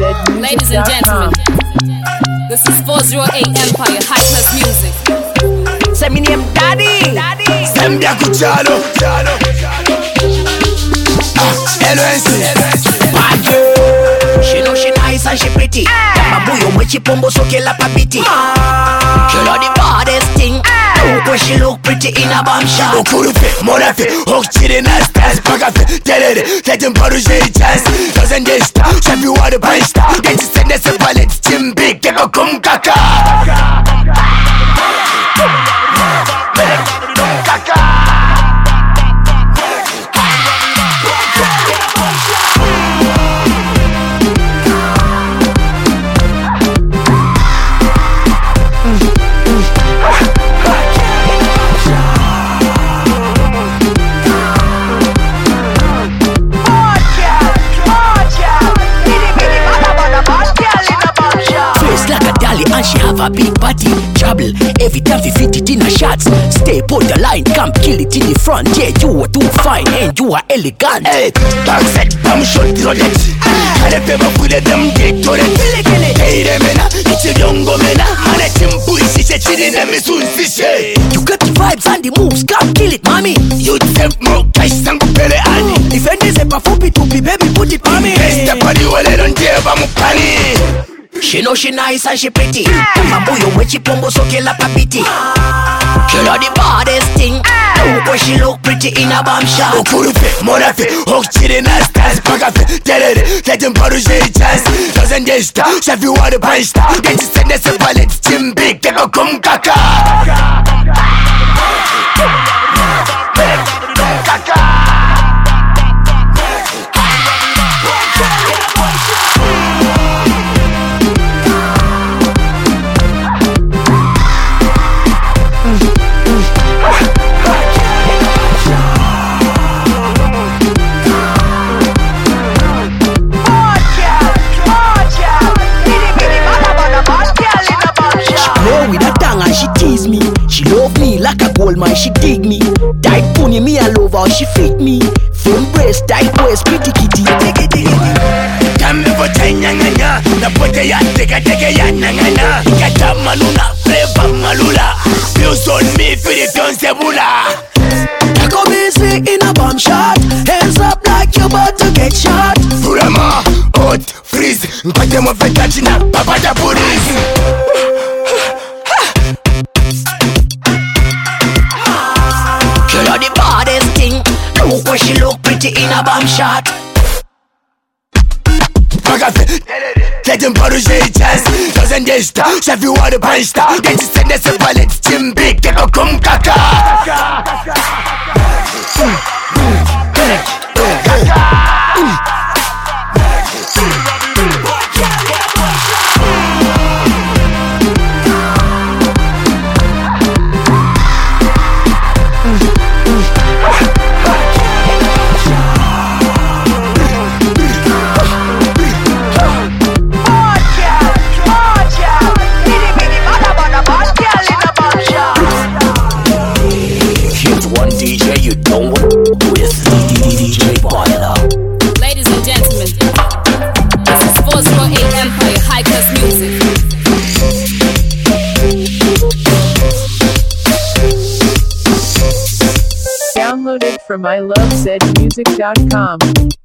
Ladies and gentlemen, this is 408 Empire High Class Music. Say me name Daddy. Sembia kuchalo. LNC. Bad girl. She know she nice and she pretty. Mabuyo mwechi pombo soke la papiti. She know the baddest thing. When she look pretty in a bomb shot. Okurufe, morafe, okchire na stars. Pagafe, terere, let him borrow a chance. Doesn't get star, shafi water punch star. Get to send us a pallet, Jim Big, get a kum kaka. And she have a big body, trouble. Every time we fit it in her shots. Stay on the line, come kill it in the front. Yeah, you are too fine and you are elegant. Hey, back set, bam shot the rodet. And if ever put them dick to it. Hey, remena, it's a young mena. And it's him boys, it's a chilling and me soon fishy. You got the vibes and the moves, come kill it, mommy. You temp more cash than Pele Annie. If any say perform it to be, baby, put it on me. Best the party, well, I don't care about my panny. She know she nice and she pretty. Mabuyo mwechi pombo soke la papiti. She know the baddest thing. When she look pretty in a bomb shot. Okurufe, morafe, okchire na stars. Pagafe, terere, let him borrow a chance. Doesn't get star, shafi water punch star. Get to send us a pallet, Jim Big, get a kum kaka. She tease me, she love me like a gold mine, she dig me. Tight pony, me I love how she fit me. Firm breast, tight waist, pretty kitty. Come for Tanyanga, the pote ya take ya nangana. Kata maluna, flavor malula. Feels on me for the constebula. Taco busy in a bomb shot. Hands up like you're about to get shot. Furama, hot, freeze. Mpate mo fetachina, papata police. The baddest thing. Look when she look pretty in a bomb shot. Pagafe, let him borrow a chance. Doesn't get star, shafi water punch star. Get to send us a pallet, Jim Big, get a kum kaka. Ladies and gentlemen, this is 408 Empire High Class Music. Downloaded from ilovezmusic.com.